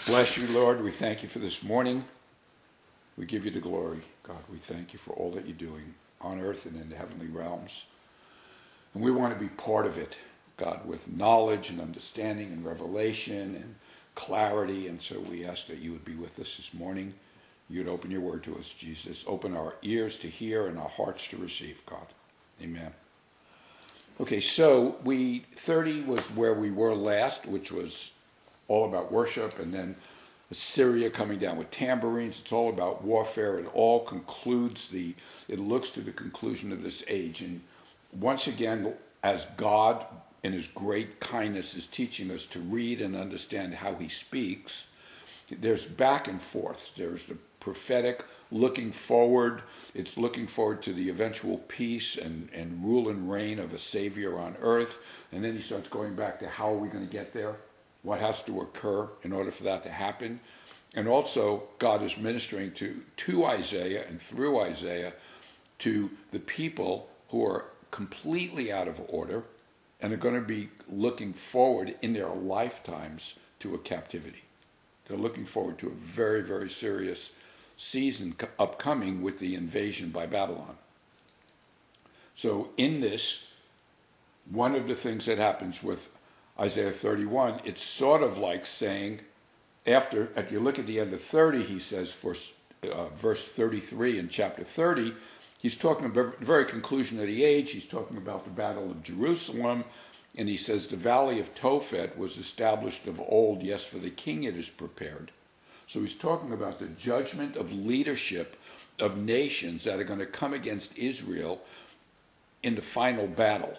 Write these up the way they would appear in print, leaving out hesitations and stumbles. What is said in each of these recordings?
Bless you, Lord. We thank you for this morning. We give you the glory. God, we thank you for all that you're doing on earth and in the heavenly realms. And we want to be part of it, God, with knowledge and understanding and revelation and clarity. And so we ask that you would be with us this morning. You'd open your word to us, Jesus. Open our ears to hear and our hearts to receive, God. Amen. Okay, so 30 was where we were last, which was all about worship, and then Assyria coming down with tambourines. It's all about warfare. It all concludes it looks to the conclusion of this age. And once again, as God in his great kindness is teaching us to read and understand how he speaks, there's back and forth. There's the prophetic looking forward. It's looking forward to the eventual peace and rule and reign of a Savior on earth. And then he starts going back to how are we going to get there? What has to occur in order for that to happen? And also, God is ministering to Isaiah and through Isaiah to the people who are completely out of order and are going to be looking forward in their lifetimes to a captivity. They're looking forward to a very, very serious season upcoming with the invasion by Babylon. So in this, one of the things that happens with Isaiah 31, it's sort of like saying, if you look at the end of 30, he says, for verse 33 in chapter 30, he's talking about the very conclusion of the age. He's talking about the battle of Jerusalem. And he says, the valley of Tophet was established of old. Yes, for the king it is prepared. So he's talking about the judgment of leadership of nations that are going to come against Israel in the final battle.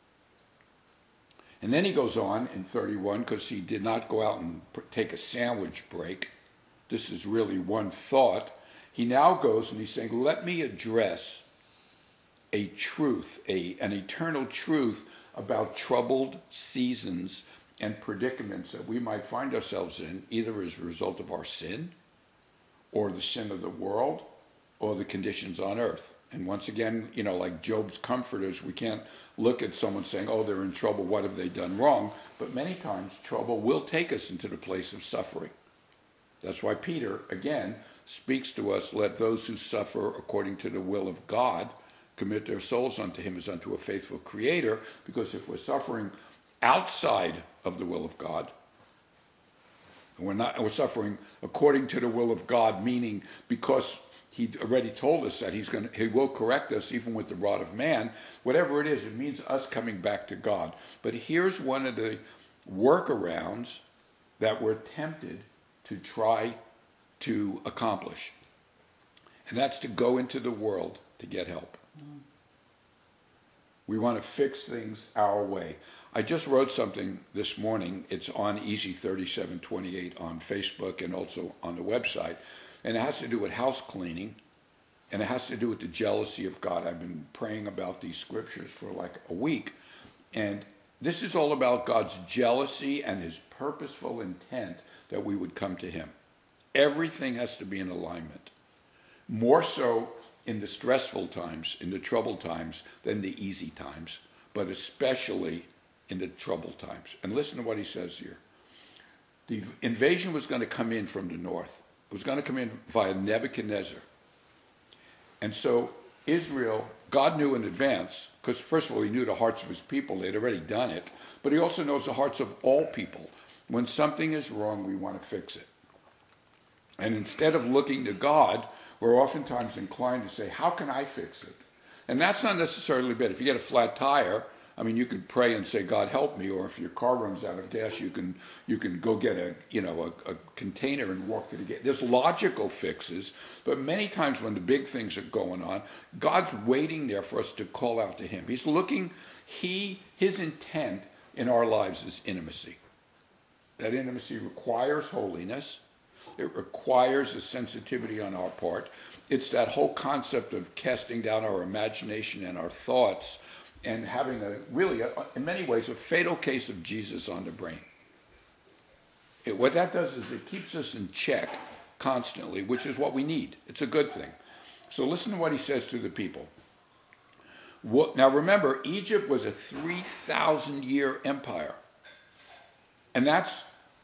And then he goes on in 31, because he did not go out and take a sandwich break. This is really one thought. He now goes and he's saying, let me address a truth, an eternal truth about troubled seasons and predicaments that we might find ourselves in, either as a result of our sin or the sin of the world or the conditions on earth. And once again, like Job's comforters, we can't look at someone saying, oh, they're in trouble, what have they done wrong? But many times trouble will take us into the place of suffering. That's why Peter, again, speaks to us, let those who suffer according to the will of God commit their souls unto him as unto a faithful creator, because if we're suffering outside of the will of God, and we're suffering according to the will of God, meaning because he already told us that he will correct us even with the rod of man. Whatever it is, it means us coming back to God. But here's one of the workarounds that we're tempted to try to accomplish. And that's to go into the world to get help. We want to fix things our way. I just wrote something this morning. It's on Easy 3728 on Facebook and also on the website. And it has to do with house cleaning, and it has to do with the jealousy of God. I've been praying about these scriptures for like a week, and this is all about God's jealousy and his purposeful intent that we would come to him. Everything has to be in alignment, more so in the stressful times, in the troubled times, than the easy times, but especially in the troubled times. And listen to what he says here. The invasion was going to come in from the north. It was going to come in via Nebuchadnezzar. And so Israel, God knew in advance, because first of all, he knew the hearts of his people. They'd already done it. But he also knows the hearts of all people. When something is wrong, we want to fix it. And instead of looking to God, we're oftentimes inclined to say, how can I fix it? And that's not necessarily bad. If you get a flat tire, you could pray and say, God, help me. Or if your car runs out of gas, you can go get a container and walk to the gate. There's logical fixes, but many times when the big things are going on, God's waiting there for us to call out to him. He's looking, his intent in our lives is intimacy. That intimacy requires holiness. It requires a sensitivity on our part. It's that whole concept of casting down our imagination and our thoughts and having in many ways, a fatal case of Jesus on the brain. What that does is it keeps us in check constantly, which is what we need. It's a good thing. So listen to what he says to the people. Now remember, Egypt was a 3,000-year empire. And that's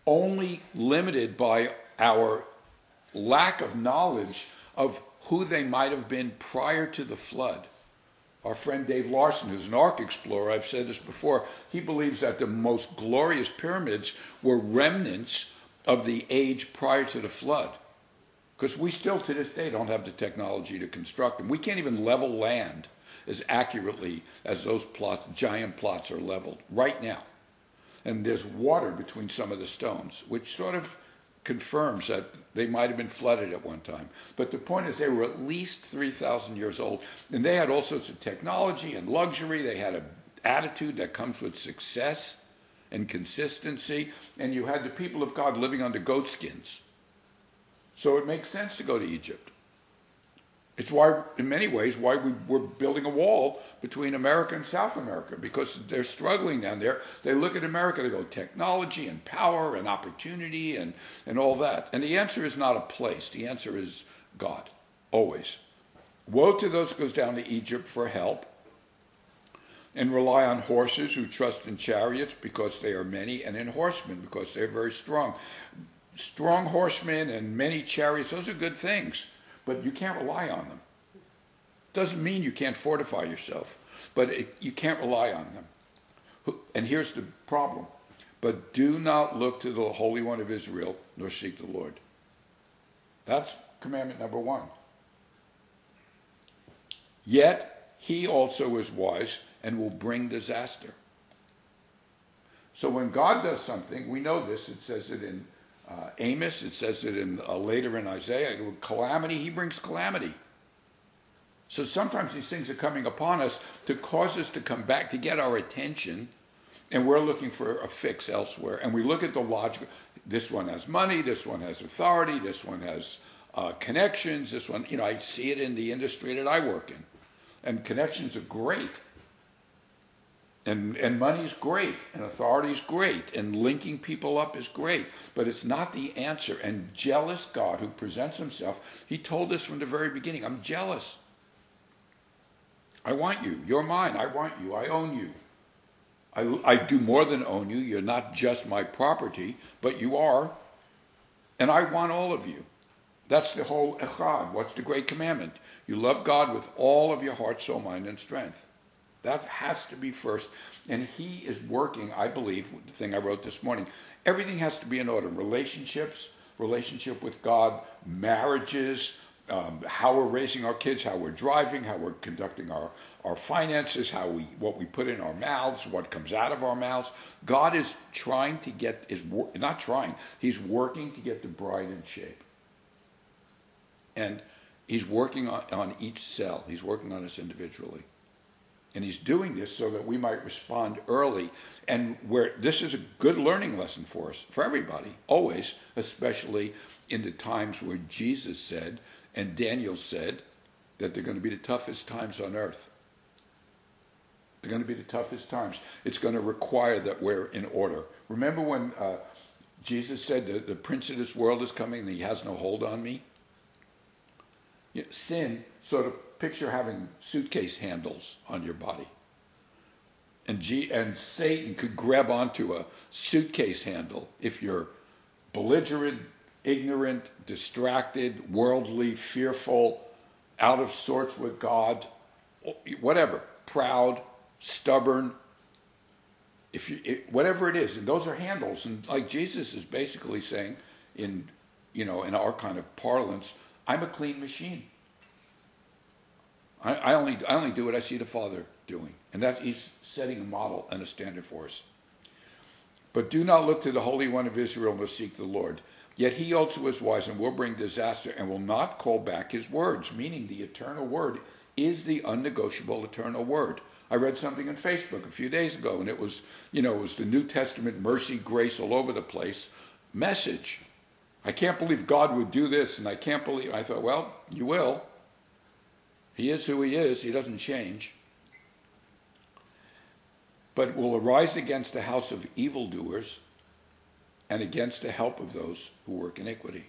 only limited by our lack of knowledge of who they might have been prior to the flood. Our friend Dave Larson, who's an Ark explorer, I've said this before, he believes that the most glorious pyramids were remnants of the age prior to the flood. Because we still to this day don't have the technology to construct them. We can't even level land as accurately as those plots, giant plots, are leveled right now. And there's water between some of the stones, which sort of confirms that they might have been flooded at one time. But the point is, they were at least 3,000 years old, and they had all sorts of technology and luxury. They had an attitude that comes with success and consistency, and you had the people of God living under goat skins. So it makes sense to go to Egypt. It's why, in many ways, why we're building a wall between America and South America, because they're struggling down there. They look at America, they go technology and power and opportunity and all that. And the answer is not a place. The answer is God, always. Woe to those who goes down to Egypt for help and rely on horses, who trust in chariots because they are many, and in horsemen because they're very strong. Strong horsemen and many chariots, those are good things. But you can't rely on them. Doesn't mean you can't fortify yourself, but you can't rely on them. And here's the problem. But do not look to the Holy One of Israel, nor seek the Lord. That's commandment number 1. Yet he also is wise and will bring disaster. So when God does something, we know this, it says it in Amos, it says it in later in Isaiah, calamity, he brings calamity. So sometimes these things are coming upon us to cause us to come back, to get our attention, and we're looking for a fix elsewhere. And we look at the logic. This one has money, this one has authority, this one has connections, this one, I see it in the industry that I work in. And connections are great. And money is great, and authority is great, and linking people up is great, but it's not the answer. And jealous God, who presents himself, he told us from the very beginning, I'm jealous. I want you. You're mine. I want you. I own you. I do more than own you. You're not just my property, but you are. And I want all of you. That's the whole echad. What's the great commandment? You love God with all of your heart, soul, mind, and strength. That has to be first. And he is working, I believe, the thing I wrote this morning, everything has to be in order. Relationships, relationship with God, marriages, how we're raising our kids, how we're driving, how we're conducting our finances, what we put in our mouths, what comes out of our mouths. God is trying to get, he's working to get the bride in shape. And he's working on each cell. He's working on us individually. And he's doing this so that we might respond early. And this is a good learning lesson for us, for everybody, always, especially in the times where Jesus said and Daniel said that they're going to be the toughest times on earth. They're going to be the toughest times. It's going to require that we're in order. Remember when Jesus said the prince of this world is coming and he has no hold on me? Sin, sort of, picture having suitcase handles on your body. And Satan could grab onto a suitcase handle if you're belligerent, ignorant, distracted, worldly, fearful, out of sorts with God, whatever, proud, stubborn, whatever it is. And those are handles. And like Jesus is basically saying in our kind of parlance, I'm a clean machine. I only do what I see the Father doing. And he's setting a model and a standard for us. But do not look to the Holy One of Israel nor seek the Lord. Yet he also is wise and will bring disaster and will not call back his words, meaning the eternal word is the unnegotiable eternal word. I read something on Facebook a few days ago, and it was the New Testament mercy, grace all over the place message. I can't believe God would do this, and I thought, well, you will. He is who he is. He doesn't change. But will arise against the house of evildoers and against the help of those who work iniquity.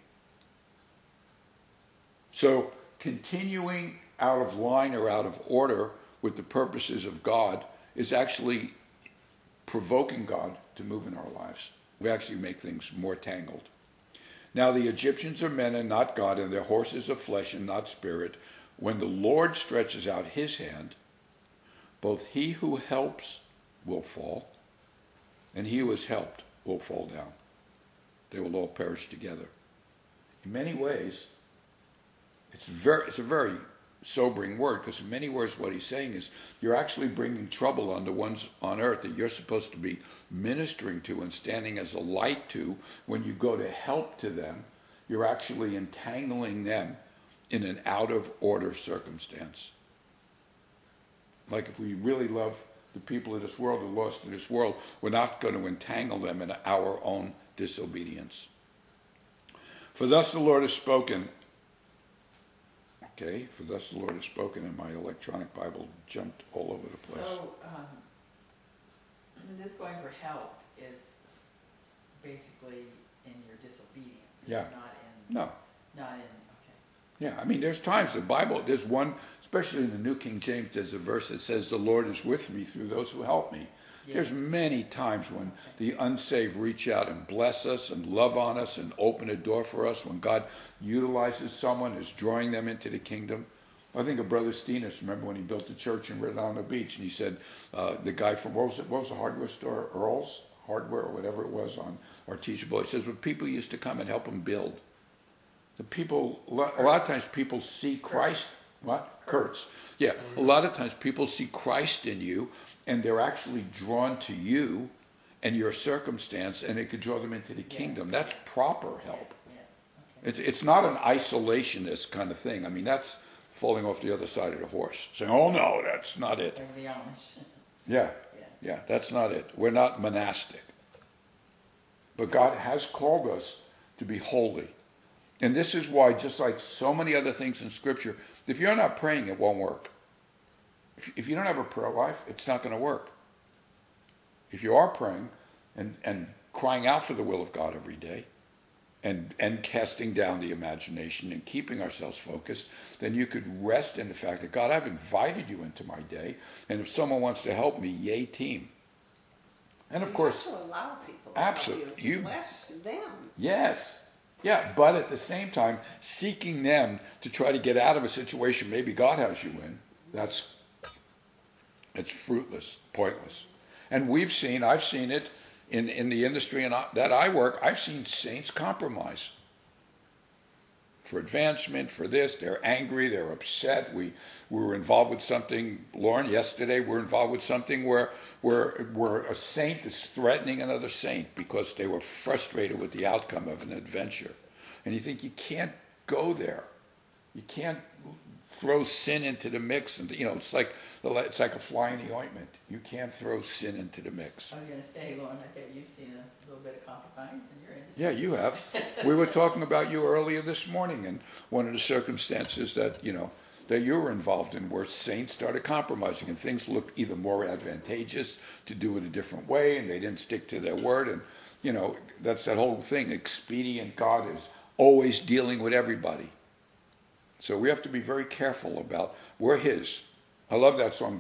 So continuing out of line or out of order with the purposes of God is actually provoking God to move in our lives. We actually make things more tangled. Now the Egyptians are men and not God, and their horses of flesh and not spirit. When the Lord stretches out his hand, both he who helps will fall, and he who is helped will fall down. They will all perish together. In many ways, it's a very sobering word, because in many ways what he's saying is you're actually bringing trouble on the ones on earth that you're supposed to be ministering to and standing as a light to. When you go to help to them, you're actually entangling them in an out of order circumstance. Like if we really love the people of this world, the lost of this world, we're not going to entangle them in our own disobedience. For thus the Lord has spoken. Okay, for thus the Lord has spoken, and my electronic Bible jumped all over the place. So, this going for help is basically in your disobedience. It's Yeah. Not in, okay. Yeah, I mean, there's times the Bible, there's one, especially in the New King James, there's a verse that says, the Lord is with me through those who help me. Yeah. There's many times when the unsaved reach out and bless us and love on us and open a door for us, when God utilizes someone, is drawing them into the kingdom. I think of Brother Steenis. Remember when he built the church in Redondo Beach, and he said, the guy from, what was the hardware store, Earl's Hardware or whatever it was on Artesia Boulevard, he says, well, people used to come and help him build. The people, a lot of times people see Christ, what? Kurtz. Yeah, a lot of times people see Christ in you, and they're actually drawn to you and your circumstance, and it could draw them into the kingdom. That's proper help. It's not an isolationist kind of thing. I mean, that's falling off the other side of the horse, saying, oh no, that's not it. Like the Amish. Yeah, that's not it. We're not monastic. But God has called us to be holy. And this is why, just like so many other things in Scripture, if you're not praying, it won't work. If you don't have a prayer life, it's not going to work. If you are praying and crying out for the will of God every day, and casting down the imagination and keeping ourselves focused, then you could rest in the fact that, God, I've invited you into my day, and if someone wants to help me, yay, team. And of course, you have to allow people absolutely, to bless them. Yes. Yeah, but at the same time, seeking them to try to get out of a situation maybe God has you in, it's fruitless, pointless. And I've seen it in the industry that I work. I've seen saints compromise for advancement, for this. They're angry, they're upset. We were involved with something, Lauren, yesterday we were involved with something where a saint is threatening another saint because they were frustrated with the outcome of an adventure. And you think, you can't go there. You can't throw sin into the mix, and it's like a fly in the ointment. You can't throw sin into the mix. I was going to say, Lauren, I bet you've seen a little bit of compromise in your industry. Yeah, you have. We were talking about you earlier this morning, and one of the circumstances that you were involved in, where saints started compromising, and things looked either more advantageous to do it a different way, and they didn't stick to their word, and that's that whole thing. Expedient God is always dealing with everybody. So we have to be very careful about, we're his. I love that song,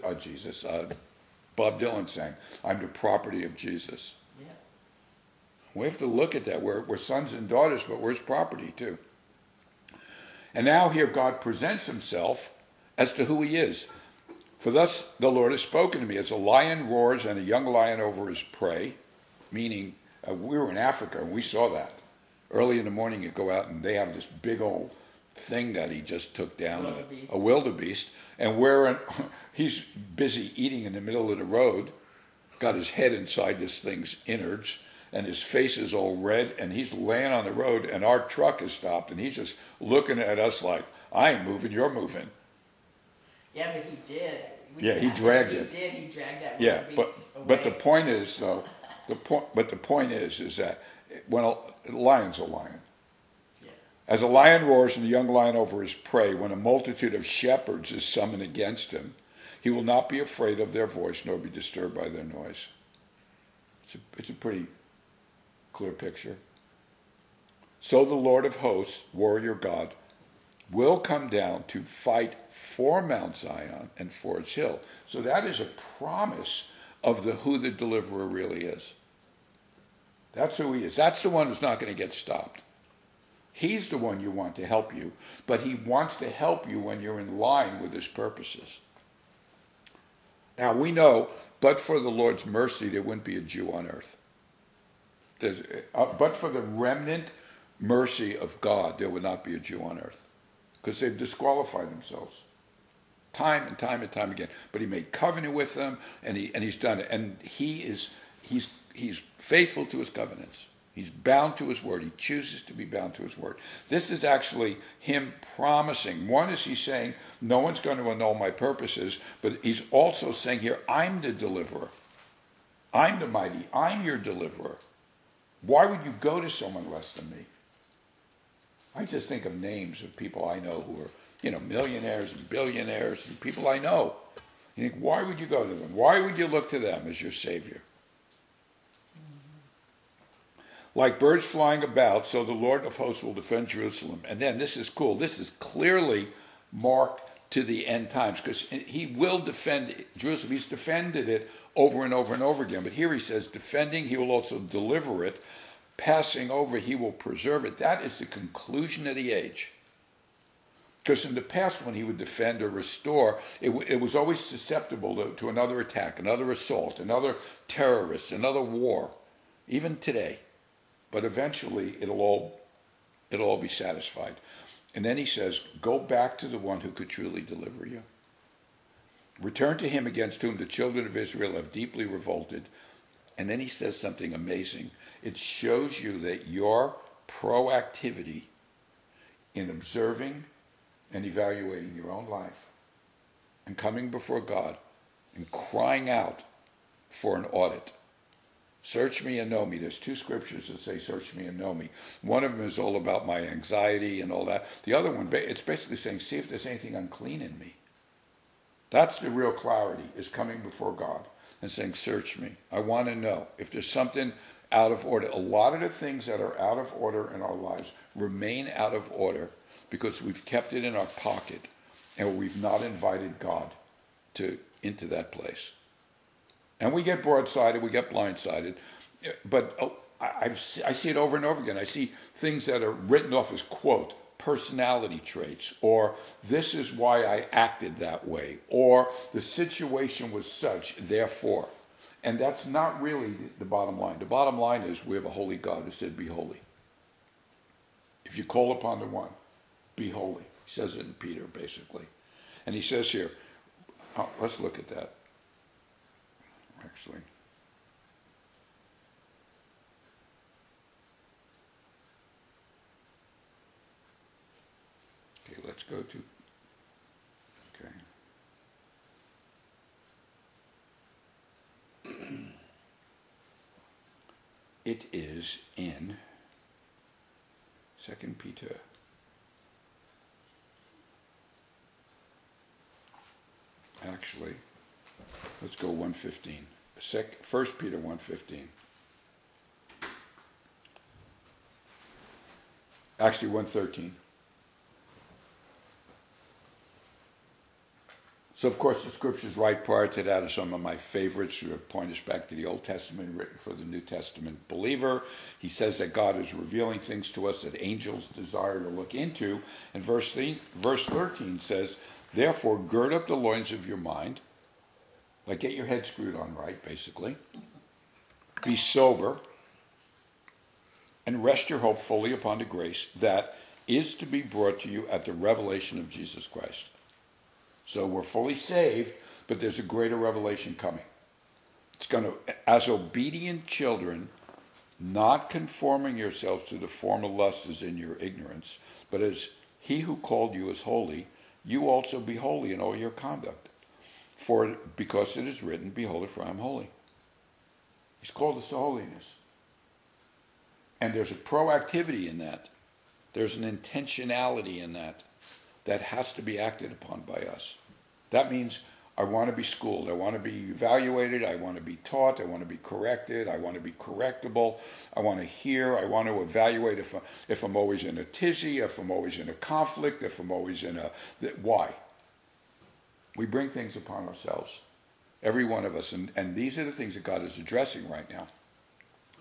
Bob Dylan sang, I'm the property of Jesus. Yeah. We have to look at that. We're sons and daughters, but we're his property too. And now here God presents himself as to who he is. For thus the Lord has spoken to me, as a lion roars and a young lion over his prey, meaning we were in Africa and we saw that. Early in the morning you go out and they have this big old thing that he just took down, a wildebeest, and he's busy eating in the middle of the road, got his head inside this thing's innards, and his face is all red, and he's laying on the road, and our truck is stopped, and he's just looking at us like, I ain't moving, you're moving. Yeah, but he did. He dragged it. He dragged that wildebeest away. But the point is, though, the point is that when a lion's a lion. As a lion roars and a young lion over his prey, when a multitude of shepherds is summoned against him, he will not be afraid of their voice nor be disturbed by their noise. It's a pretty clear picture. So the Lord of hosts, warrior God, will come down to fight for Mount Zion and for its hill. So that is a promise of who the deliverer really is. That's who he is. That's the one who's not going to get stopped. He's the one you want to help you, but he wants to help you when you're in line with his purposes. Now we know, but for the Lord's mercy, there wouldn't be a Jew on earth. But for the remnant mercy of God, there would not be a Jew on earth, because they've disqualified themselves time and time and time again. But he made covenant with them, and he's done it, and he's faithful to his covenants. He's bound to his word. He chooses to be bound to his word. This is actually him promising. One is he's saying, no one's going to annul my purposes, but he's also saying here, I'm the deliverer. I'm the mighty. I'm your deliverer. Why would you go to someone less than me? I just think of names of people I know who are, millionaires and billionaires and people I know. You think, why would you go to them? Why would you look to them as your savior? Like birds flying about, so the Lord of hosts will defend Jerusalem. And then, this is cool, this is clearly marked to the end times, because he will defend Jerusalem. He's defended it over and over and over again. But here he says, defending, he will also deliver it. Passing over, he will preserve it. That is the conclusion of the age. Because in the past, when he would defend or restore, it was always susceptible to another attack, another assault, another terrorist, another war, even today. But eventually, it'll all be satisfied. And then he says, go back to the one who could truly deliver you. Return to him against whom the children of Israel have deeply revolted. And then he says something amazing. It shows you that your proactivity in observing and evaluating your own life and coming before God and crying out for an audit. Search me and know me. There's two scriptures that say, search me and know me. One of them is all about my anxiety and all that. The other one, it's basically saying, see if there's anything unclean in me. That's the real clarity, is coming before God and saying, search me. I want to know if there's something out of order. A lot of the things that are out of order in our lives remain out of order because we've kept it in our pocket and we've not invited God into that place. And we get broadsided, we get blindsided, but I see it over and over again. I see things that are written off as, quote, personality traits, or this is why I acted that way, or the situation was such, therefore. And that's not really the bottom line. The bottom line is we have a holy God who said, be holy. If you call upon the one, be holy. He says it in Peter, basically. And he says here, let's look at that. Actually, okay, let's go to, okay. It is in 2 Peter. Actually, let's go 1:15. 1 Peter 1:15. Actually, 1:13. So, of course, the scriptures right prior to that are some of my favorites who point us back to the Old Testament, written for the New Testament believer. He says that God is revealing things to us that angels desire to look into. And verse 13 says, therefore, gird up the loins of your mind. Like, get your head screwed on right, basically. Be sober. And rest your hope fully upon the grace that is to be brought to you at the revelation of Jesus Christ. So we're fully saved, but there's a greater revelation coming. It's going to, as obedient children, not conforming yourselves to the former lusts in your ignorance, but as he who called you is holy, you also be holy in all your conduct. Because it is written, be holy, for I am holy. He's called us to holiness. And there's a proactivity in that. There's an intentionality in that has to be acted upon by us. That means I want to be schooled. I want to be evaluated. I want to be taught. I want to be corrected. I want to be correctable. I want to hear. I want to evaluate if I'm always in a tizzy, if I'm always in a conflict, if I'm always in a... Why? We bring things upon ourselves, every one of us, and these are the things that God is addressing right now.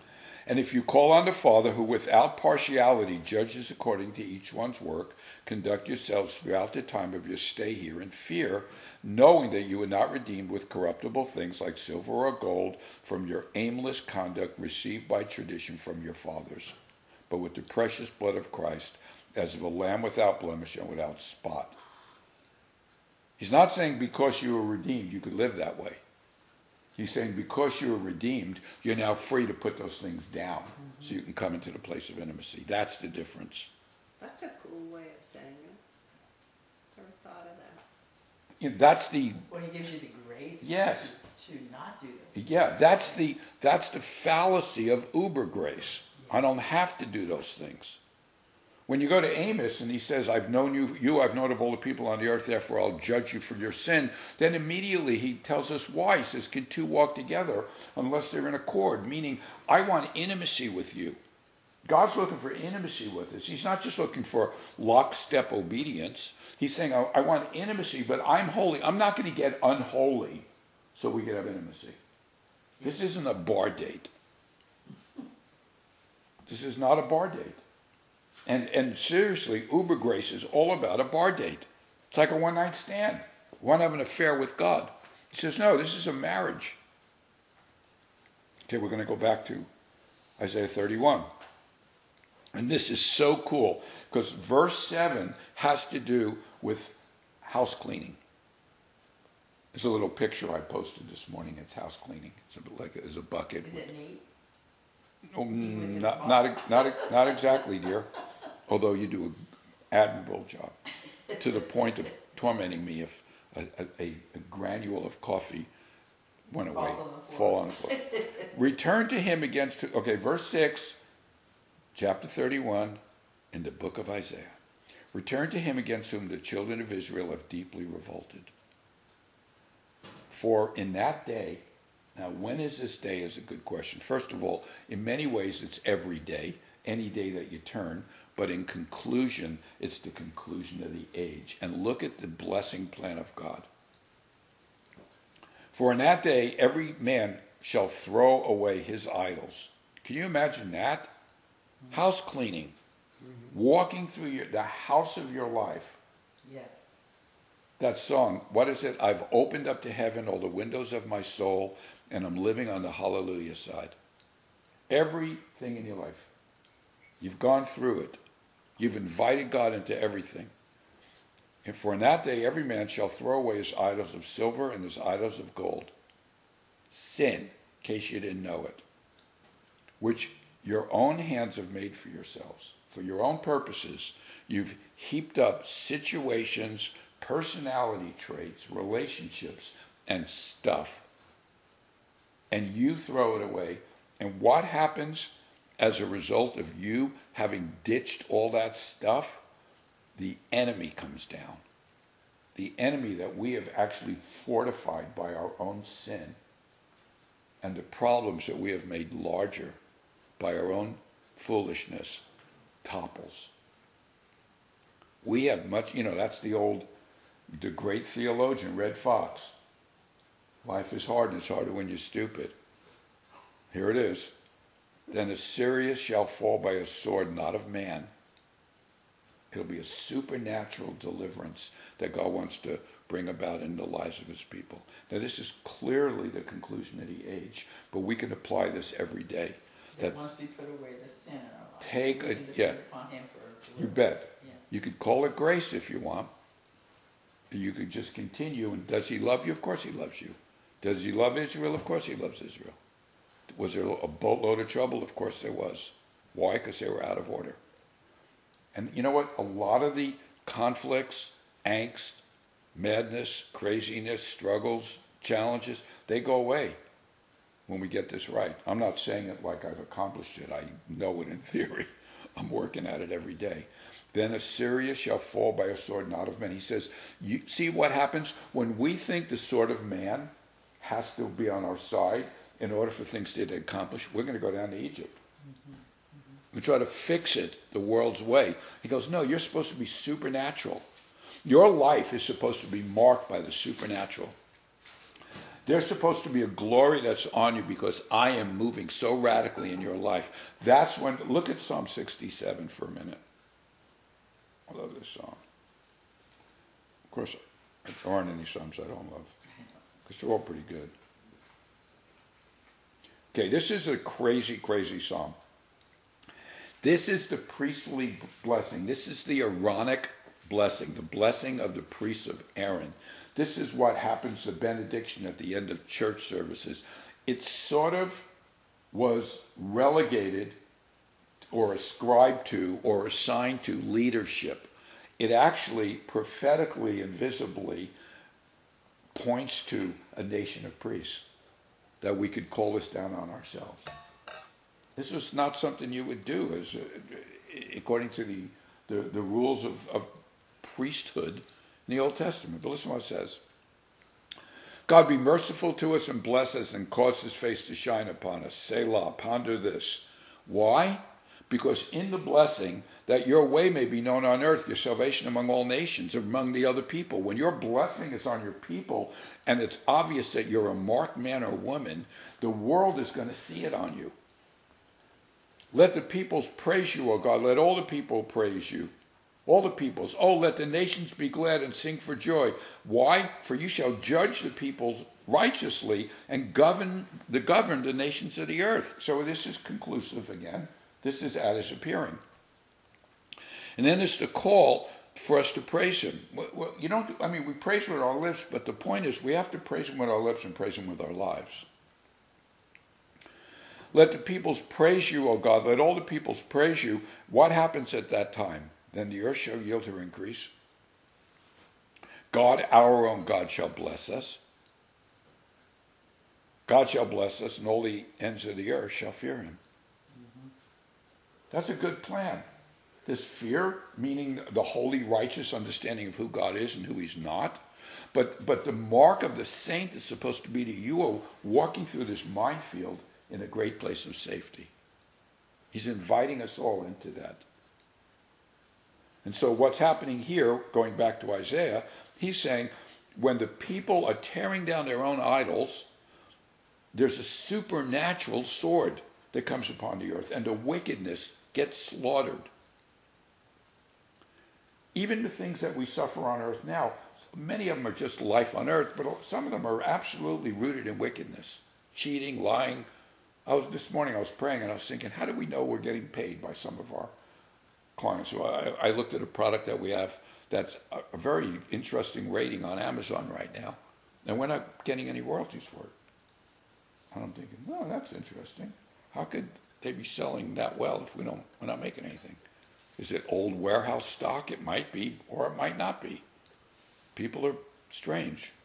And if you call on the Father, who without partiality judges according to each one's work, conduct yourselves throughout the time of your stay here in fear, knowing that you were not redeemed with corruptible things like silver or gold from your aimless conduct received by tradition from your fathers, but with the precious blood of Christ, as of a lamb without blemish and without spot. He's not saying because you were redeemed you could live that way. He's saying because you were redeemed, you're now free to put those things down so you can come into the place of intimacy. That's the difference. That's a cool way of saying it. Never thought of that. You know, that's the... Well, he gives you the grace Yes. to not do those. Yeah, that's the fallacy of uber grace. I don't have to do those things. When you go to Amos and he says, I've known I've known of all the people on the earth, therefore I'll judge you for your sin, then immediately he tells us why. He says, can two walk together unless they're in accord? Meaning, I want intimacy with you. God's looking for intimacy with us. He's not just looking for lockstep obedience. He's saying, I want intimacy, but I'm holy. I'm not going to get unholy so we can have intimacy. This isn't a bar date. This is not a bar date. And seriously, uber grace is all about a bar date. It's like a one-night stand. You want to have an affair with God. He says, no, this is a marriage. Okay, we're going to go back to Isaiah 31. And this is so cool because verse 7 has to do with house cleaning. There's a little picture I posted this morning. It's house cleaning. It's a bucket. Is it neat? Oh, not exactly, dear. Although you do an admirable job, to the point of tormenting me if a granule of coffee went away, fall on the floor. Return to him against, okay, verse 6, chapter 31, in the book of Isaiah. Return to him against whom the children of Israel have deeply revolted. For in that day, now when is this day is a good question. First of all, in many ways it's every day, any day that you turn, but in conclusion, it's the conclusion of the age. And look at the blessing plan of God. For in that day, every man shall throw away his idols. Can you imagine that? House cleaning. Walking through the house of your life. Yeah. That song, what is it? I've opened up to heaven all the windows of my soul, and I'm living on the hallelujah side. Everything in your life. You've gone through it. You've invited God into everything. And for in that day, every man shall throw away his idols of silver and his idols of gold. Sin, in case you didn't know it. Which your own hands have made for yourselves. For your own purposes, you've heaped up situations, personality traits, relationships, and stuff. And you throw it away. And what happens as a result of you having ditched all that stuff? The enemy comes down. The enemy that we have actually fortified by our own sin and the problems that we have made larger by our own foolishness topples. We have much, that's the great theologian, Red Fox. Life is hard and it's harder when you're stupid. Here it is. Then Assyria shall fall by a sword not of man. It'll be a supernatural deliverance that God wants to bring about in the lives of his people. Now this is clearly the conclusion of the age, but we can apply this every day. That once we put away the sin in our life, take we a, can depend yeah, upon him for you deliverance. bet. Yeah. You could call it grace if you want. You could just continue. And does he love you? Of course he loves you. Does he love Israel? Of course he loves Israel. Was there a boatload of trouble? Of course there was. Why? Because they were out of order. And you know what? A lot of the conflicts, angst, madness, craziness, struggles, challenges, they go away when we get this right. I'm not saying it like I've accomplished it. I know it in theory. I'm working at it every day. Then Assyria shall fall by a sword not of men. He says, you see what happens when we think the sword of man has to be on our side in order for things to get accomplished. We're going to go down to Egypt. We try to fix it the world's way. He goes, no, you're supposed to be supernatural. Your life is supposed to be marked by the supernatural. There's supposed to be a glory that's on you because I am moving so radically in your life. That's when, look at Psalm 67 for a minute. I love this psalm. Of course, there aren't any psalms I don't love because they're all pretty good. Okay, this is a crazy, crazy psalm. This is the priestly blessing. This is the Aaronic blessing, the blessing of the priests of Aaron. This is what happens, the benediction at the end of church services. It sort of was relegated or ascribed to or assigned to leadership. It actually prophetically and visibly points to a nation of priests, that we could call this down on ourselves. This was not something you would do according to the rules of priesthood in the Old Testament. But listen to what it says. God be merciful to us and bless us and cause his face to shine upon us. Selah, ponder this. Why? Because in the blessing, that your way may be known on earth, your salvation among all nations, among the other people. When your blessing is on your people, and it's obvious that you're a marked man or woman, the world is going to see it on you. Let the peoples praise you, O God. Let all the people praise you. All the peoples. Oh, let the nations be glad and sing for joy. Why? For you shall judge the peoples righteously and govern the nations of the earth. So this is conclusive again. This is at his appearing. And then it's the call for us to praise him. We praise with our lips, but the point is we have to praise him with our lips and praise him with our lives. Let the peoples praise you, O God. Let all the peoples praise you. What happens at that time? Then the earth shall yield her increase. God, our own God, shall bless us. God shall bless us, and all the ends of the earth shall fear him. Mm-hmm. That's a good plan. This fear, meaning the holy, righteous understanding of who God is and who he's not. But the mark of the saint is supposed to be that you are walking through this minefield in a great place of safety. He's inviting us all into that. And so what's happening here, going back to Isaiah, he's saying when the people are tearing down their own idols, there's a supernatural sword that comes upon the earth, and the wickedness gets slaughtered. Even the things that we suffer on earth now, many of them are just life on earth, but some of them are absolutely rooted in wickedness. Cheating, lying. This morning I was praying and I was thinking, how do we know we're getting paid by some of our clients? So I looked at a product that we have that's a very interesting rating on Amazon right now, and we're not getting any royalties for it. And I'm thinking, no, that's interesting. How could they be selling that well if we're not making anything? Is it old warehouse stock? It might be, or it might not be. People are strange.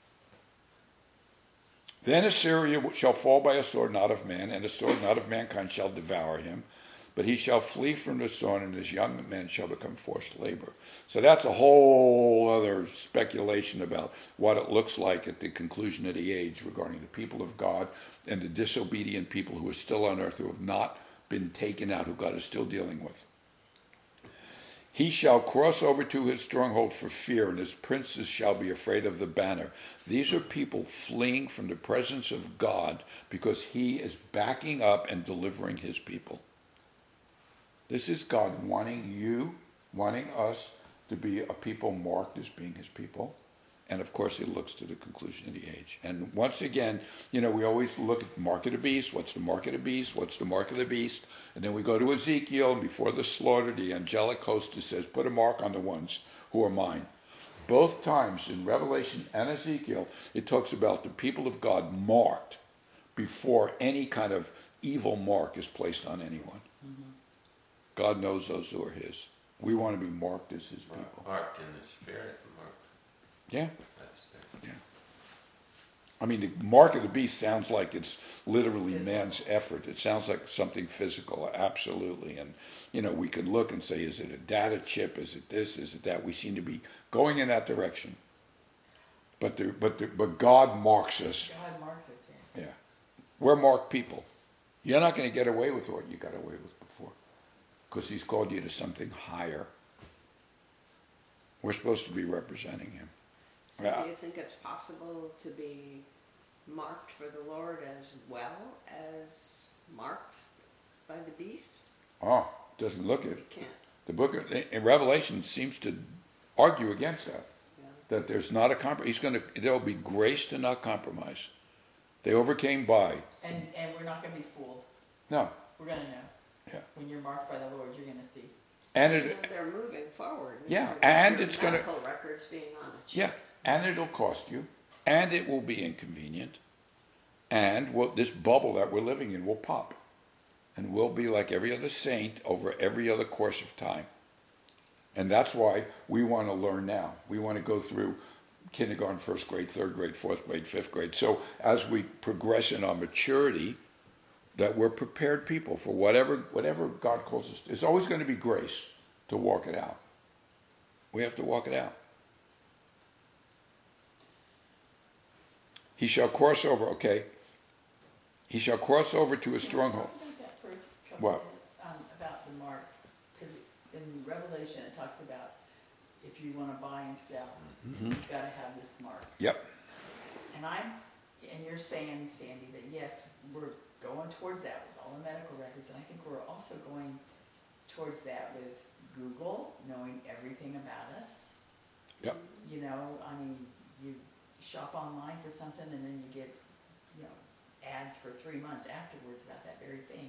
Then Assyria shall fall by a sword not of man, and a sword not of mankind shall devour him. But he shall flee from the sword, and his young men shall become forced labor. So that's a whole other speculation about what it looks like at the conclusion of the age regarding the people of God and the disobedient people who are still on earth, who have not been taken out, who God is still dealing with. He shall cross over to his stronghold for fear, and his princes shall be afraid of the banner. These are people fleeing from the presence of God because he is backing up and delivering his people. This is God wanting us to be a people marked as being his people. And of course, he looks to the conclusion of the age. And once again, we always look at the mark of the beast. What's the mark of the beast? What's the mark of the beast? And then we go to Ezekiel, and before the slaughter, the angelic host says, put a mark on the ones who are mine. Both times in Revelation and Ezekiel, it talks about the people of God marked before any kind of evil mark is placed on anyone. Mm-hmm. God knows those who are his. We want to be marked as his people. Marked in the spirit. Marked. Yeah. Yeah. I mean, the mark of the beast sounds like it's literally man's effort. It sounds like something physical, absolutely. And, we can look and say, is it a data chip? Is it this? Is it that? We seem to be going in that direction. But God marks us. God marks us, yeah. Yeah. We're marked people. You're not going to get away with what you got away with before, because he's called you to something higher. We're supposed to be representing him. So do you think it's possible to be marked for the Lord as well as marked by the beast? Oh, doesn't look it. You can't. The book in Revelation seems to argue against that. Yeah. That there's not a compromise. There will be grace to not compromise. They overcame by. And we're not gonna be fooled. No. We're gonna know. Yeah. When you're marked by the Lord, you're gonna see. And You it, know, they're moving forward. Yeah, Your and it's gonna- medical records being on a chip. yeah, and it'll cost you, and it will be inconvenient, and this bubble that we're living in will pop, and we'll be like every other saint over every other course of time. And that's why we want to learn now. We want to go through kindergarten, first grade, third grade, fourth grade, fifth grade. So as we progress in our maturity, that we're prepared people for whatever God calls us. There's always going to be grace to walk it out. We have to walk it out. He shall cross over, okay. He shall cross over to a stronghold. Can I talk about that for a couple What? minutes, about the mark? Because in Revelation, it talks about if you want to buy and sell, you've got to have this mark. Yep. And you're saying, Sandy, that yes, we're going towards that with all the medical records, and I think we're also going towards that with Google, knowing everything about us. Yep. You know, I mean, you shop online for something, and then you get, ads for 3 months afterwards about that very thing.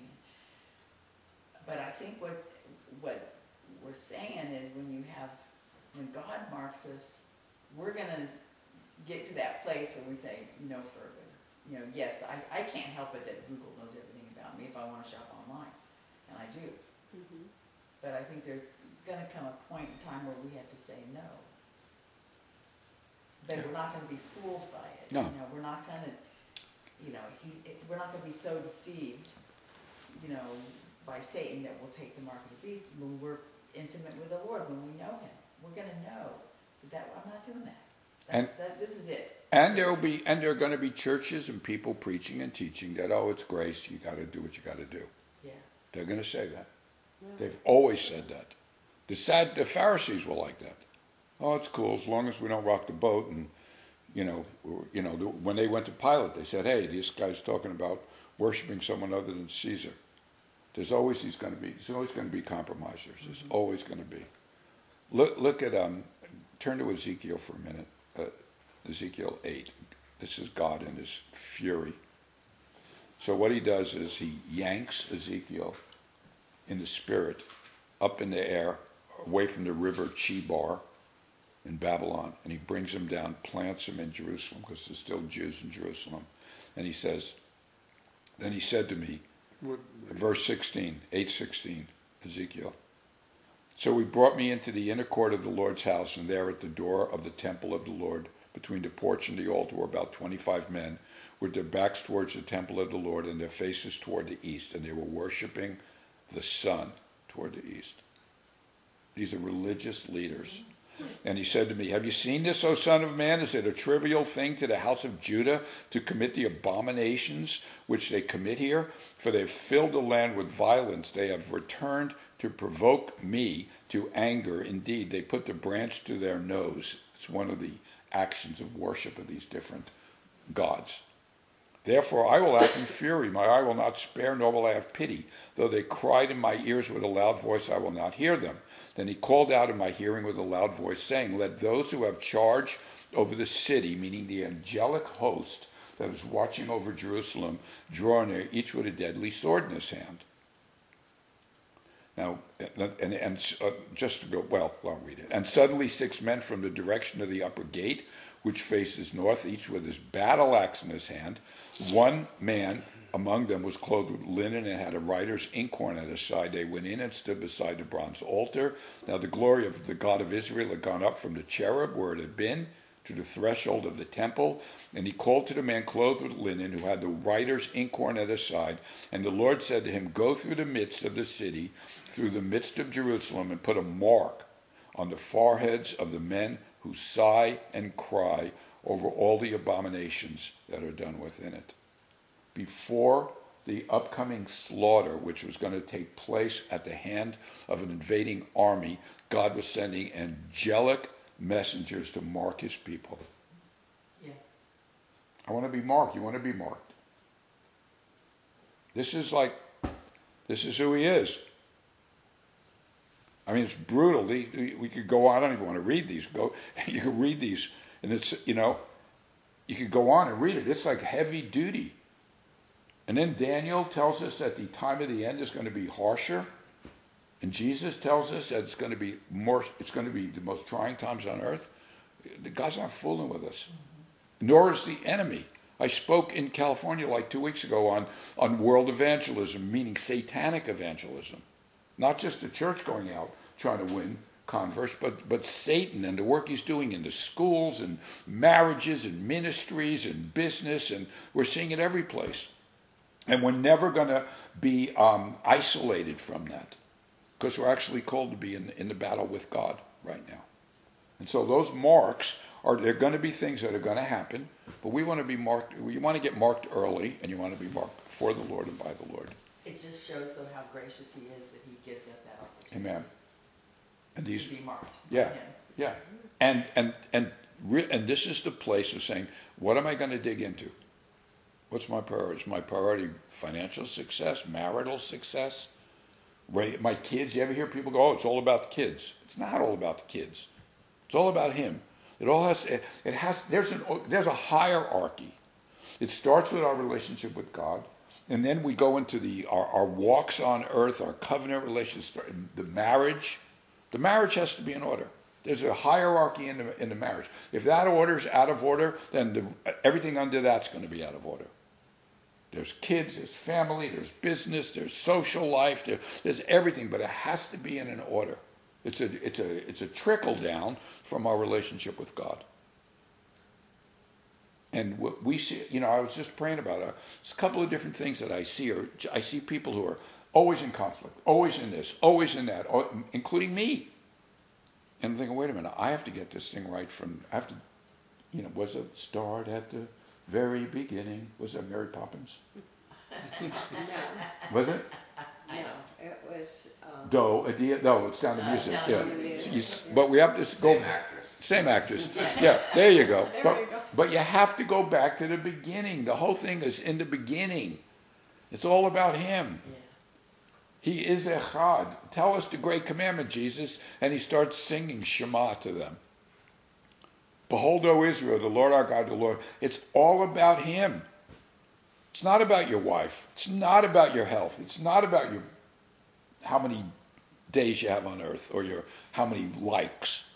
But I think what we're saying is when God marks us, we're gonna get to that place where we say no further. Yes, I can't help it that Google knows everything about me if I want to shop online, and I do. Mhm. But I think there's going to come a point in time where we have to say no. But we're not going to be fooled by it. No. We're not going to, we're not going to be so deceived, by Satan that we'll take the mark of the beast when we're intimate with the Lord, when we know Him. We're going to know that I'm not doing that. This is it. And there are going to be churches and people preaching and teaching that, oh, it's grace, you got to do what you got to do. Yeah. They're going to say that. Yeah. They've always said that. The Pharisees were like that. Oh, it's cool as long as we don't rock the boat. And when they went to Pilate, they said, "Hey, this guy's talking about worshiping someone other than Caesar." There's always going to be compromisers. There's always going to be. Look at turn to Ezekiel for a minute. Ezekiel 8. This is God in His fury. So what He does is He yanks Ezekiel in the spirit up in the air, away from the river Chebar in Babylon, and He brings him down, plants him in Jerusalem, because there's still Jews in Jerusalem. And He says, then He said to me, verse 16, 8:16, Ezekiel. So He brought me into the inner court of the Lord's house, and there at the door of the temple of the Lord, between the porch and the altar, were about 25 men, with their backs towards the temple of the Lord and their faces toward the east, and they were worshiping the sun toward the east. These are religious leaders. And He said to me, have you seen this, O son of man? Is it a trivial thing to the house of Judah to commit the abominations which they commit here? For they have filled the land with violence. They have returned to provoke me to anger. Indeed, they put the branch to their nose. It's one of the actions of worship of these different gods. Therefore I will act in fury, my eye will not spare, nor will I have pity. Though they cried in my ears with a loud voice, I will not hear them. Then He called out in my hearing with a loud voice, saying, let those who have charge over the city, meaning the angelic host that is watching over Jerusalem, draw near, each with a deadly sword in his hand. Now, just to go, well, I'll read it. And suddenly 6 men from the direction of the upper gate, which faces north, each with his battle axe in his hand. One man among them was clothed with linen and had a writer's inkhorn at his side. They went in and stood beside the bronze altar. Now the glory of the God of Israel had gone up from the cherub where it had been to the threshold of the temple. And He called to the man clothed with linen who had the writer's inkhorn at his side. And the Lord said to him, go through the midst of the city, through the midst of Jerusalem, and put a mark on the foreheads of the men who sigh and cry over all the abominations that are done within it. Before the upcoming slaughter, which was going to take place at the hand of an invading army, God was sending angelic messengers to mark His people. Yeah. I want to be marked. You want to be marked. This is who he is. I mean, it's brutal. We could go on. I don't even want to read these. You can read these, and it's, you could go on and read it. It's like heavy duty. And then Daniel tells us that the time of the end is going to be harsher. And Jesus tells us that it's going to be the most trying times on earth. God's not fooling with us. Nor is the enemy. I spoke in California like 2 weeks ago on world evangelism, meaning satanic evangelism. Not just the church going out trying to win converts, but Satan and the work he's doing in the schools and marriages and ministries and business, and we're seeing it every place. And we're never going to be isolated from that, because we're actually called to be in the battle with God right now. And so those marks they're going to be things that are going to happen, but we want to be marked. You want to get marked early, and you want to be marked for the Lord and by the Lord. It just shows, though, how gracious he is that he gives us that opportunity. Amen. And these, to be marked. yeah, by him. yeah, and this is the place of saying, what am I going to dig into? What's my priority? Is my priority financial success, marital success, my kids? You ever hear people go, "Oh, it's all about the kids"? It's not all about the kids. It's all about him. It all has. It has. There's a hierarchy. It starts with our relationship with God, and then we go into our walks on earth, our covenant relations, the marriage. The marriage has to be in order. There's a hierarchy in the marriage. If that order's out of order, then everything under that's going to be out of order. There's kids, there's family, there's business, there's social life, there's everything, but it has to be in an order. It's a trickle down from our relationship with God. And what we see, I was just praying about a couple of different things that I see. I see people who are always in conflict, always in this, always in that, including me. And I'm thinking, wait a minute, I have to get this thing right was it start at the very beginning? Was that Mary Poppins? No, Was it? no, it was, No, it's Sound of Music. Sound Yeah. of Music. But we have to go. Same actress. Same actress. Yeah, there you go. There you go. But you have to go back to the beginning. The whole thing is in the beginning. It's all about him. Yeah. He is Echad. Tell us the great commandment, Jesus. And he starts singing Shema to them. Behold, O Israel, the Lord our God, the Lord. It's all about him. It's not about your wife. It's not about your health. It's not about how many days you have on earth or how many likes.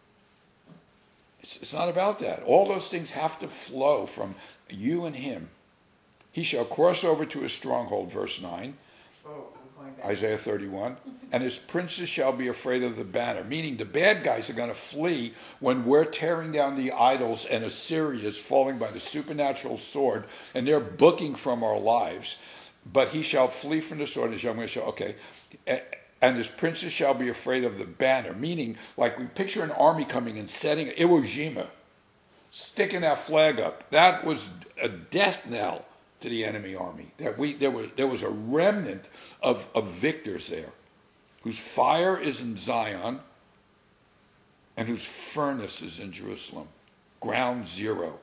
It's not about that. All those things have to flow from you and him. He shall cross over to his stronghold, verse 9. Oh, we're going back. Isaiah 31, and his princes shall be afraid of the banner, meaning the bad guys are going to flee when we're tearing down the idols and Assyria is falling by the supernatural sword, and they're booking from our lives. But he shall flee from the sword, and his princes shall be afraid of the banner, meaning like we picture an army coming and setting Iwo Jima, sticking that flag up. That was a death knell to the enemy army. There was a remnant of victors there, whose fire is in Zion, and whose furnace is in Jerusalem. Ground zero.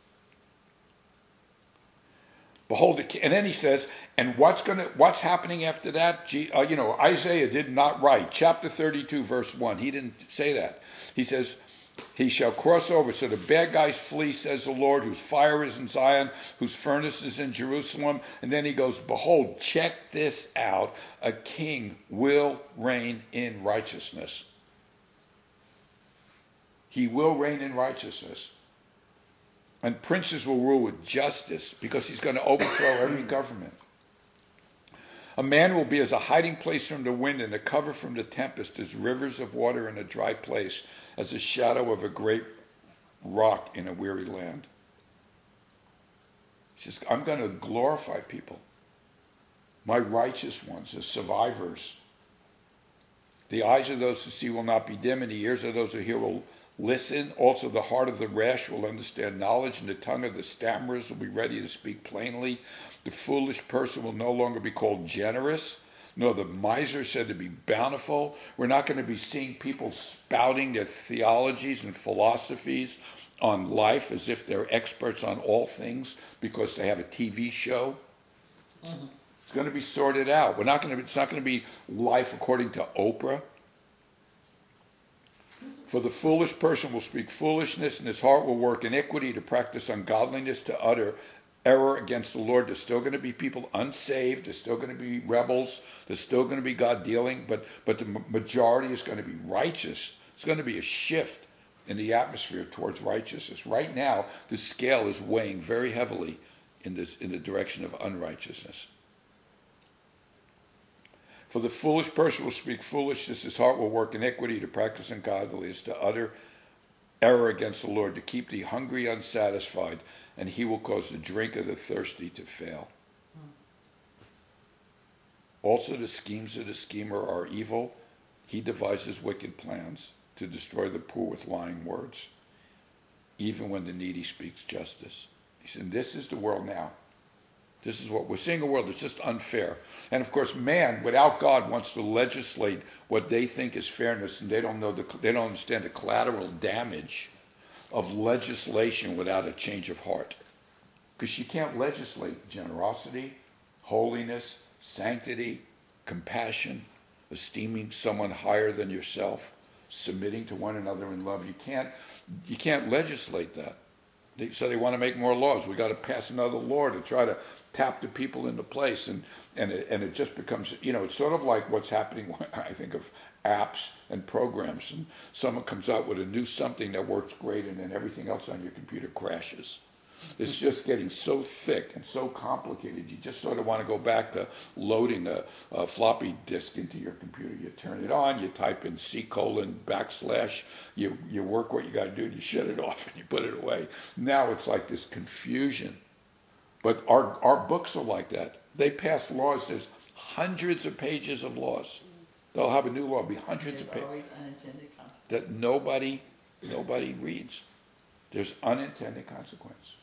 Behold, and then he says, and what's happening after that? Isaiah did not write. Chapter 32, verse 1. He didn't say that. He says, he shall cross over. So the bad guys flee, says the Lord, whose fire is in Zion, whose furnace is in Jerusalem. And then he goes, behold, check this out. A king will reign in righteousness. He will reign in righteousness. And princes will rule with justice, because he's going to overthrow every government. A man will be as a hiding place from the wind and a cover from the tempest, as rivers of water in a dry place, as a shadow of a great rock in a weary land. He says, I'm going to glorify people. My righteous ones, the survivors. The eyes of those who see will not be dim, and the ears of those who hear will listen. Also the heart of the rash will understand knowledge, and the tongue of the stammerers will be ready to speak plainly. The foolish person will no longer be called generous, nor the miser said to be bountiful. We're not going to be seeing people spouting their theologies and philosophies on life as if they're experts on all things because they have a TV show. It's going to be sorted out. It's not going to be life according to Oprah. For the foolish person will speak foolishness, and his heart will work iniquity to practice ungodliness, to utter error against the Lord. There's still going to be people unsaved. There's still going to be rebels. There's still going to be God dealing, but the majority is going to be righteous. It's going to be a shift in the atmosphere towards righteousness. Right now, the scale is weighing very heavily in the direction of unrighteousness. For the foolish person will speak foolishness, his heart will work iniquity to practice ungodliness, to utter error against the Lord, to keep the hungry unsatisfied, and he will cause the drink of the thirsty to fail. Also the schemes of the schemer are evil. He devises wicked plans to destroy the poor with lying words, even when the needy speaks justice. He said, this is the world now. This is what we're seeing, a world that's just unfair. And of course, man, without God, wants to legislate what they think is fairness, and they don't understand the collateral damage of legislation without a change of heart. Because you can't legislate generosity, holiness, sanctity, compassion, esteeming someone higher than yourself, submitting to one another in love. You can't legislate that. So they want to make more laws. We got to pass another law to try to tap the people into place, and it just becomes, it's sort of like what's happening when I think of apps and programs, and someone comes out with a new something that works great, and then everything else on your computer crashes. It's just getting so thick and so complicated. You just sort of want to go back to loading a floppy disk into your computer. You turn it on, you type in C:/, you work what you got to do, and you shut it off and you put it away. Now it's like this confusion. But our books are like that. They pass laws. There's hundreds of pages of laws. They'll have a new law, be hundreds of pages. There's always unintended consequences. That nobody reads. There's unintended consequence.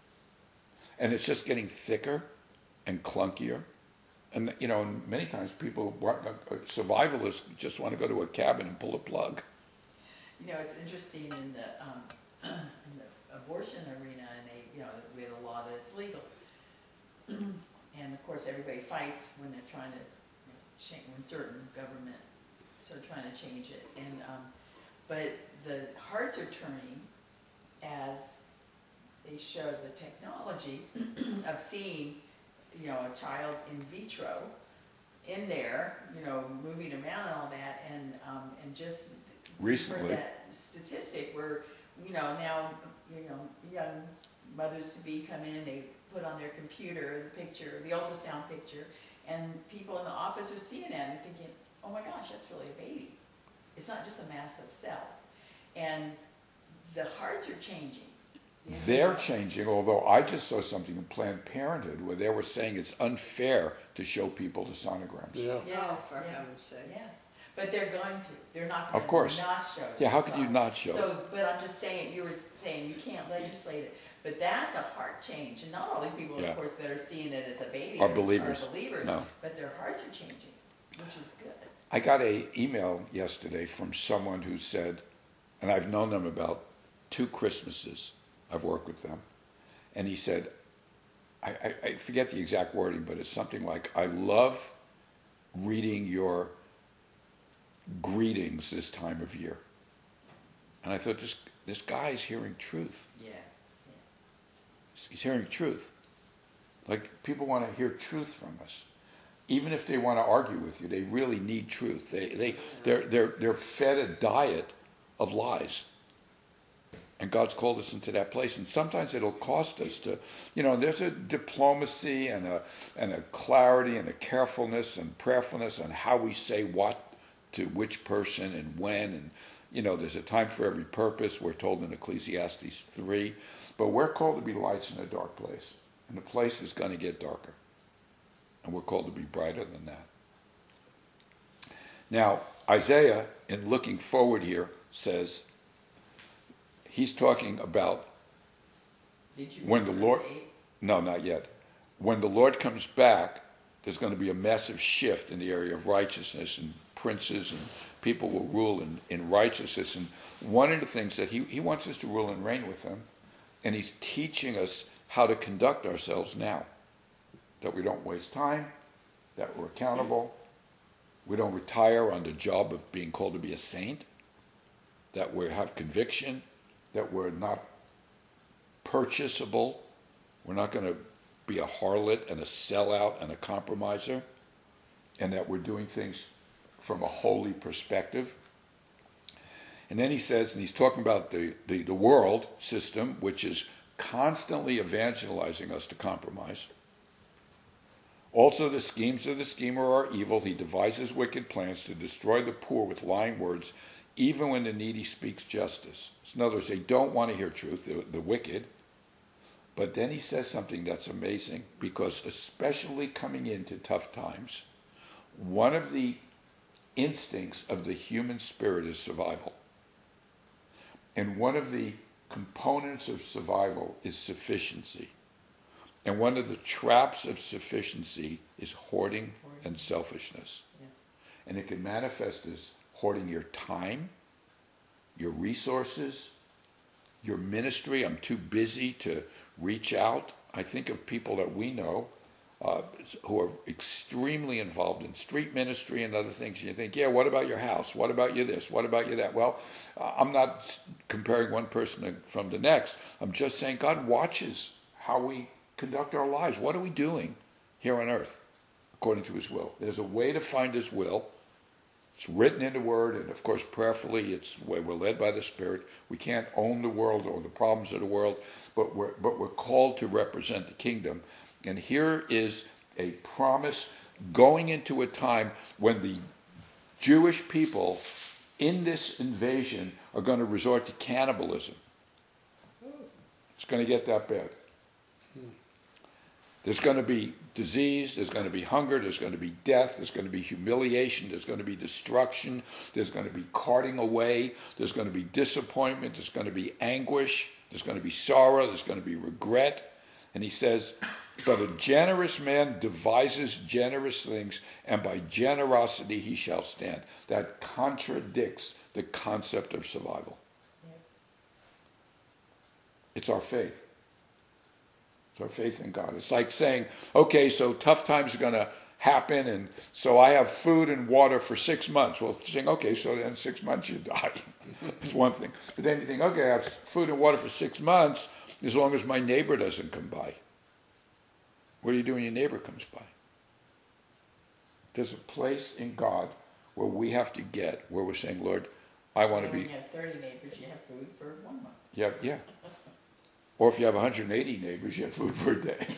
And it's just getting thicker and clunkier. And, many times people, survivalists, just want to go to a cabin and pull a plug. It's interesting in the abortion arena, and we have a law that it's legal. And of course, everybody fights when they're trying to change, when certain governments are trying to change it. And but the hearts are turning as they show the technology of seeing, a child in vitro in there, moving around and all that, and just Recently. for that statistic where, now, young mothers to be come in, they put on their computer the picture, the ultrasound picture, and people in the office are seeing that and thinking, oh my gosh, that's really a baby. It's not just a mass of cells. And the hearts are changing. They're changing, although I just saw something in Planned Parenthood where they were saying it's unfair to show people the sonograms. Yeah, for heaven's sake. Yeah, but they're going to. They're not going Of to course. not show it. Yeah, how could you not show it? So, but I'm just saying, you were saying you can't legislate it, but that's a heart change. And not all these people, Yeah. of course, that are seeing that it's a baby Are believers. Are believers, No. but their hearts are changing, which is good. I got an email yesterday from someone who said, and I've known them about 2 Christmases, I've worked with them, and he said, I forget the exact wording, but it's something like, I love reading your greetings this time of year. And I thought, this guy's hearing truth. Yeah. He's hearing truth. Like, people want to hear truth from us. Even if they want to argue with you, they really need truth. They're fed a diet of lies. And God's called us into that place. And sometimes it'll cost us to, there's a diplomacy and a clarity and a carefulness and prayerfulness on how we say what to which person and when. And, there's a time for every purpose, we're told in Ecclesiastes 3. But we're called to be lights in a dark place. And the place is going to get darker. And we're called to be brighter than that. Now, Isaiah, in looking forward here, says, he's talking about Did you when the read Lord, verse 8? no, not yet. When the Lord comes back, there's going to be a massive shift in the area of righteousness, and princes and people will rule in righteousness. And one of the things that he wants us to rule and reign with him, and he's teaching us how to conduct ourselves now, that we don't waste time, that we're accountable, we don't retire on the job of being called to be a saint, that we have conviction, that we're not purchasable, we're not going to be a harlot and a sellout and a compromiser, and that we're doing things from a holy perspective. And then he says, and he's talking about the world system, which is constantly evangelizing us to compromise. Also, the schemes of the schemer are evil. He devises wicked plans to destroy the poor with lying words, even when the needy speaks justice. So in other words, they don't want to hear truth, the wicked. But then he says something that's amazing, because especially coming into tough times, one of the instincts of the human spirit is survival. And one of the components of survival is sufficiency. And one of the traps of sufficiency is hoarding and selfishness. Yeah. And it can manifest as hoarding your time, your resources, your ministry. I'm too busy to reach out. I think of people that we know who are extremely involved in street ministry and other things. You think, yeah, what about your house? What about you this? What about you that? Well, I'm not comparing one person from the next. I'm just saying God watches how we conduct our lives. What are we doing here on earth according to his will? There's a way to find his will. It's written in the Word, and of course prayerfully it's where we're led by the Spirit. We can't own the world or the problems of the world, but we're called to represent the kingdom. And here is a promise going into a time when the Jewish people in this invasion are going to resort to cannibalism. It's going to get that bad. There's going to be disease, there's going to be hunger, there's going to be death, there's going to be humiliation, there's going to be destruction, there's going to be carting away, there's going to be disappointment, there's going to be anguish, there's going to be sorrow, there's going to be regret. And he says, but a generous man devises generous things, and by generosity he shall stand. That contradicts the concept of survival. Yeah. It's our faith. Our faith in God. It's like saying, okay, so tough times are going to happen, and so I have food and water for 6 months. Well, saying, okay, so then 6 months you die. It's one thing. But then you think, okay, I have food and water for 6 months as long as my neighbor doesn't come by. What do you do when your neighbor comes by? There's a place in God where we have to get, where we're saying, Lord, I want to be... When you have 30 neighbors, you have food for 1 month. Yeah. Or if you have 180 neighbors, you have food for a day.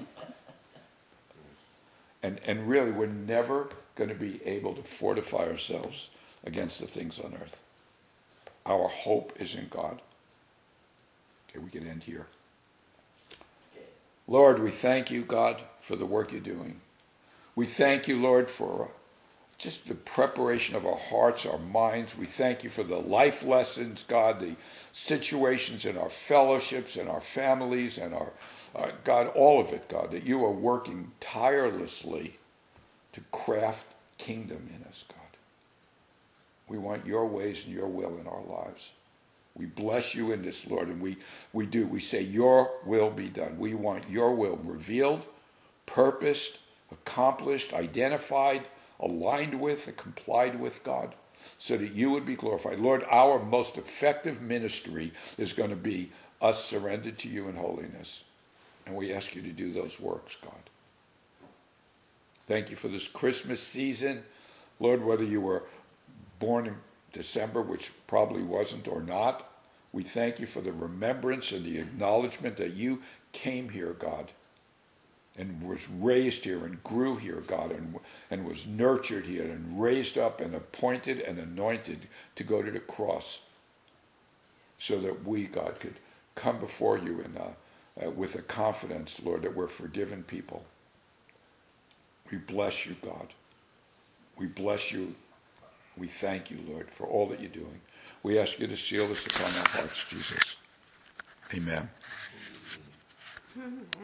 And really, we're never going to be able to fortify ourselves against the things on earth. Our hope is in God. Okay, we can end here. That's good. Lord, we thank you, God, for the work you're doing. We thank you, Lord, for just the preparation of our hearts, our minds. We thank you for the life lessons, God, the situations in our fellowships and our families and our, God, all of it, God, that you are working tirelessly to craft kingdom in us, God. We want your ways and your will in our lives. We bless you in this, Lord, and we do. We say your will be done. We want your will revealed, purposed, accomplished, identified, aligned with and complied with, God, so that you would be glorified. Lord, our most effective ministry is going to be us surrendered to you in holiness. And we ask you to do those works, God. Thank you for this Christmas season. Lord, whether you were born in December, which probably wasn't, or not, we thank you for the remembrance and the acknowledgement that you came here, God, and was raised here and grew here, God, and was nurtured here and raised up and appointed and anointed to go to the cross so that we, God, could come before you with a confidence, Lord, that we're forgiven people. We bless you, God. We bless you. We thank you, Lord, for all that you're doing. We ask you to seal this upon our hearts, Jesus. Amen.